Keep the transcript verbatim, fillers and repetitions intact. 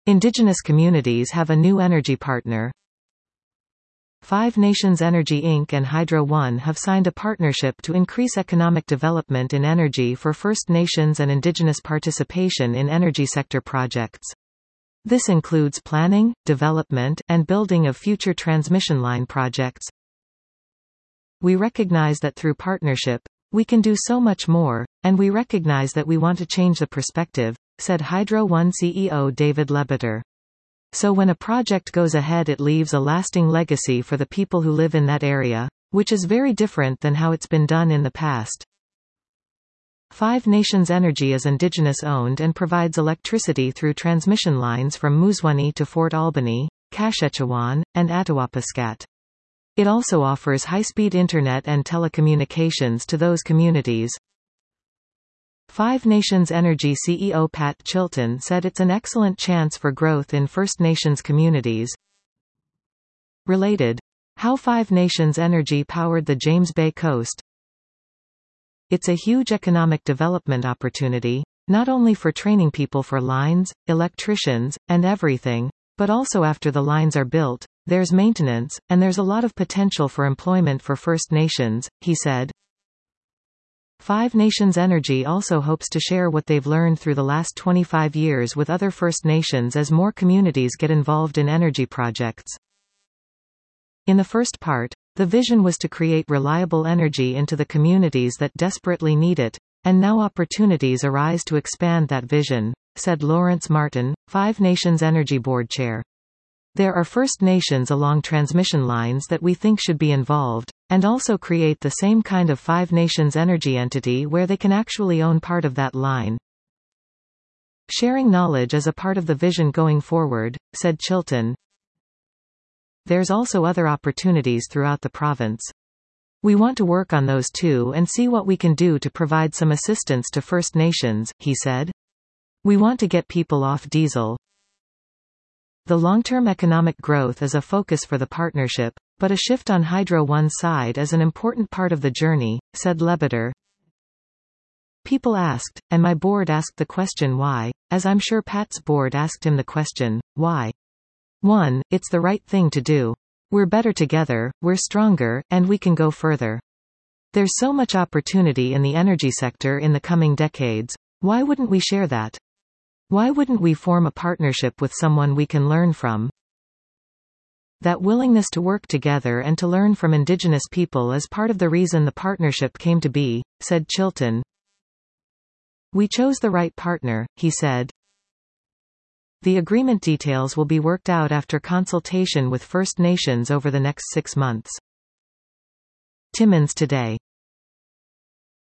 Indigenous communities have a new energy partner. Five Nations Energy Incorporated and Hydro One have signed a partnership to increase economic development in energy for First Nations and Indigenous participation in energy sector projects. This includes planning, development, and building of future transmission line projects. We recognize that through partnership, we can do so much more, and we recognize that we want to change the perspective, said Hydro One C E O David Lebeter. So when a project goes ahead, it leaves a lasting legacy for the people who live in that area, which is very different than how it's been done in the past. Five Nations Energy is Indigenous owned and provides electricity through transmission lines from Moosonee to Fort Albany, Kashechewan, and Attawapiskat. It also offers high-speed internet and telecommunications to those communities. Five Nations Energy C E O Pat Chilton said it's an excellent chance for growth in First Nations communities. Related. How Five Nations Energy powered the James Bay coast. It's a huge economic development opportunity, not only for training people for lines, electricians, and everything, but also after the lines are built, there's maintenance, and there's a lot of potential for employment for First Nations, he said. Five Nations Energy also hopes to share what they've learned through the last twenty-five years with other First Nations as more communities get involved in energy projects. In the first part, the vision was to create reliable energy into the communities that desperately need it, and now opportunities arise to expand that vision, said Lawrence Martin, Five Nations Energy Board Chair. There are First Nations along transmission lines that we think should be involved, and also create the same kind of Five Nations energy entity where they can actually own part of that line. Sharing knowledge is a part of the vision going forward, said Chilton. There's also other opportunities throughout the province. We want to work on those too and see what we can do to provide some assistance to First Nations, he said. We want to get people off diesel. The long-term economic growth is a focus for the partnership, but a shift on Hydro One's side is an important part of the journey, said Lebeter. People asked, and my board asked the question why, as I'm sure Pat's board asked him the question, why? One, it's the right thing to do. We're better together, we're stronger, and we can go further. There's so much opportunity in the energy sector in the coming decades. Why wouldn't we share that? Why wouldn't we form a partnership with someone we can learn from? That willingness to work together and to learn from Indigenous people is part of the reason the partnership came to be, said Chilton. We chose the right partner, he said. The agreement details will be worked out after consultation with First Nations over the next six months. Timmins Today.